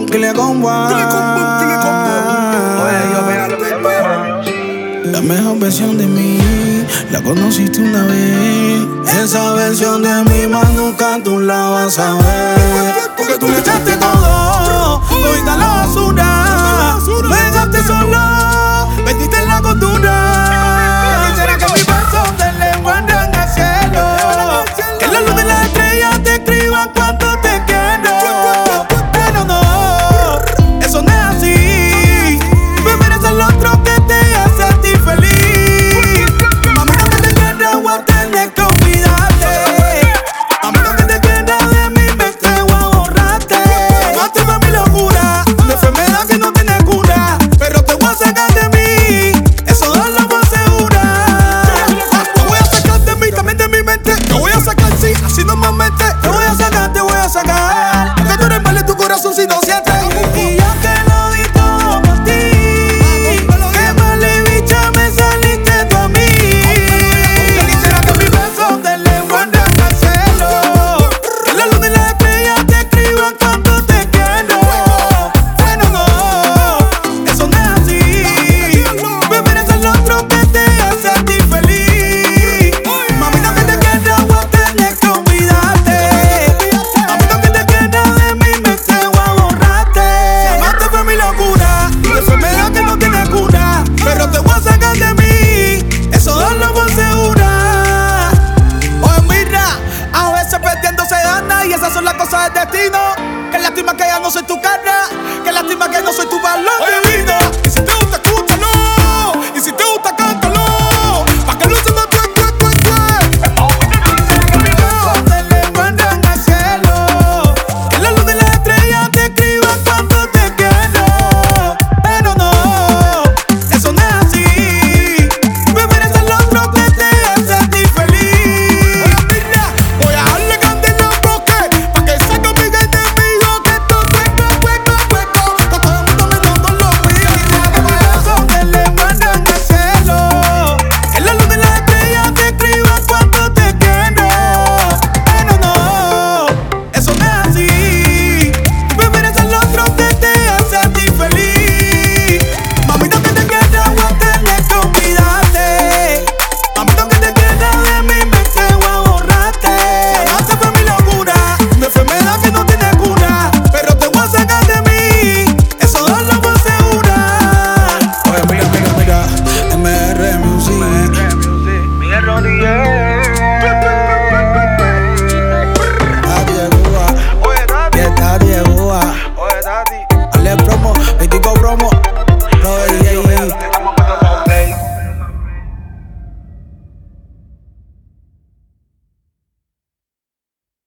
que le combo. La mejor versión de mí la conociste una vez. Esa versión de mí más nunca tú la vas a ver. Porque tú le echaste todo, todita la basura. Me dejaste solo, metiste en la costura. Quisiera que mis besos te lenguaran al cielo, que la luz de las estrellas te escriban cuánto te quiero. Pero no, eso no es así. Prefieres al otro que te hace a ti feliz. Mami, no que te quieras o a tener que olvidarte. Mami, no que te quieras de mi mente o a borrarte. Mate fue mi locura, una enfermedad que no tiene cura. Pero te voy a sacar de mí, eso no lo puedo asegurar. Te voy a sacar de mí, también de mi mente. Te voy a sacar, sí, así normalmente. Te voy a sacar, te voy a sacar. Que tú eres mal en tu corazón si no sientes. Y yo que lo di todo por ti, que mal y bicha me saliste tú a mí. Quisiera que mis besos te lenguaran al cielo, que la luz y las estrellas te escriban cuánto te quiero. Pero no, eso no es así. Prefieres al otro que te hace a ti feliz. Mami, no que te quieras o a tener que olvidarte. Mami, no que te quieras de mi mente o a borrarte. Amarte fue mi locura, una enfermedad que no tiene cura. Pero te voy a sacar de mí, eso no lo puedo asegurar. Oye, mira, a veces perdiendo se gana y esas son las cosas del destino. Que lástima que ya no soy tu cara, que lástima que no soy tu valor.